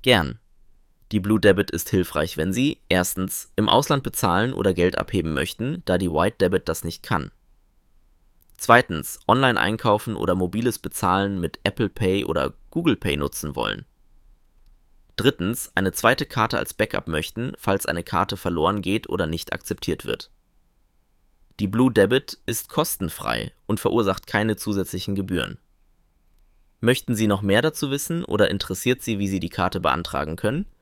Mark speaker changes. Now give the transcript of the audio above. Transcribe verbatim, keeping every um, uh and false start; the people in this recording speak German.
Speaker 1: Gern. Die Blue Debit ist hilfreich, wenn Sie erstens im Ausland bezahlen oder Geld abheben möchten, da die White Debit das nicht kann. Zweitens, online einkaufen oder mobiles Bezahlen mit Apple Pay oder Google Pay nutzen wollen. Drittens, eine zweite Karte als Backup möchten, falls eine Karte verloren geht oder nicht akzeptiert wird. Die Blue Debit ist kostenfrei und verursacht keine zusätzlichen Gebühren. Möchten Sie noch mehr dazu wissen oder interessiert Sie, wie Sie die Karte beantragen können?